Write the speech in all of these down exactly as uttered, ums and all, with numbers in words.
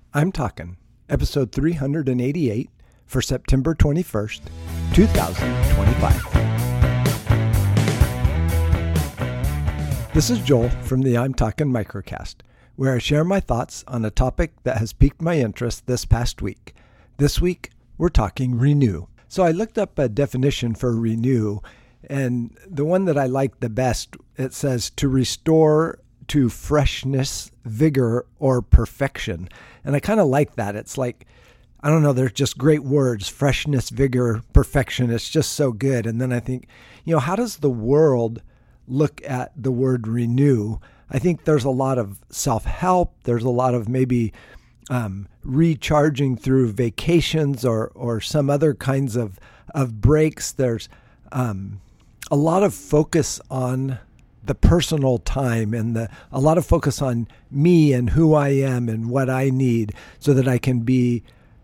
I'm Talking, episode three hundred eighty-eight for September twenty-first, two thousand twenty-five. This is Joel from the I'm Talking Microcast, where I share my thoughts on a topic that has piqued my interest this past week. This week, we're talking renew. So I looked up a definition for renew, and the one that I like the best, it says to restore to freshness, vigor, or perfection. And I kind of like that. It's like, I don't know, they're just great words, freshness, vigor, perfection. It's just so good. And then I think, you know, how does the world look at the word renew? I think there's a lot of self-help. There's a lot of maybe um, recharging through vacations or or some other kinds of, of breaks. There's um, a lot of focus on the personal time and the a lot of focus on me and who I am and what I need so that I can be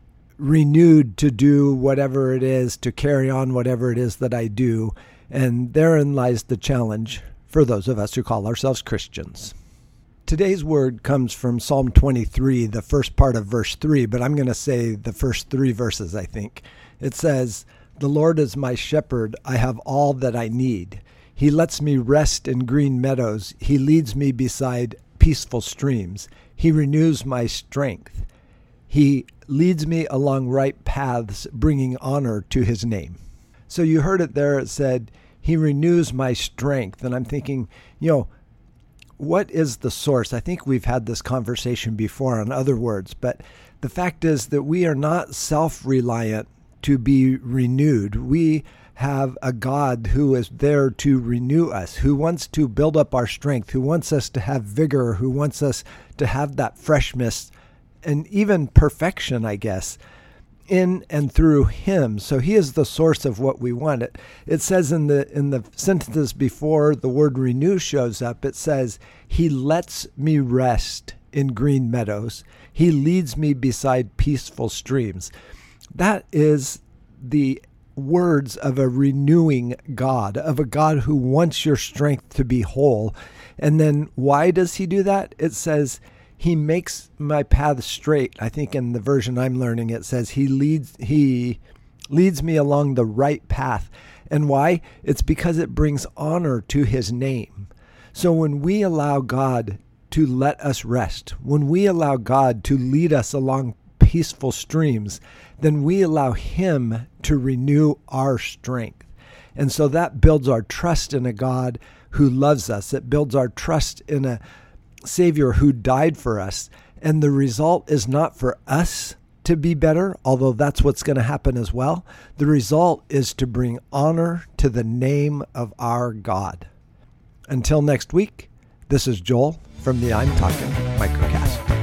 renewed to do whatever it is, to carry on whatever it is that I do. And therein lies the challenge for those of us who call ourselves Christians. Today's word comes from Psalm twenty-three, the first part of verse three, but I'm going to say the first three verses, I think. It says, "The Lord is my shepherd, I have all that I need. He lets me rest in green meadows. He leads me beside peaceful streams. He renews my strength. He leads me along right paths, bringing honor to his name." So you heard it there. It said, he renews my strength. And I'm thinking, you know, what is the source? I think we've had this conversation before on other words, but the fact is that we are not self-reliant to be renewed. We have a God who is there to renew us, who wants to build up our strength, who wants us to have vigor, who wants us to have that freshness and even perfection, I guess, in and through him. So he is the source of what we want. It, it says in the in the sentences before the word renew shows up, it says, he lets me rest in green meadows. He leads me beside peaceful streams. That is the words of a renewing God, of a God who wants your strength to be whole. And then why does he do that? It says, he makes my path straight. I think in the version I'm learning, it says he leads, he leads me along the right path. And why? It's because it brings honor to his name. So when we allow God to let us rest, when we allow God to lead us along peaceful streams, then we allow him to renew our strength. And so that builds our trust in a God who loves us. It builds our trust in a Savior who died for us. And the result is not for us to be better, although that's what's going to happen as well. The result is to bring honor to the name of our God. Until next week, this is Joel from the I'm Talking Microcast.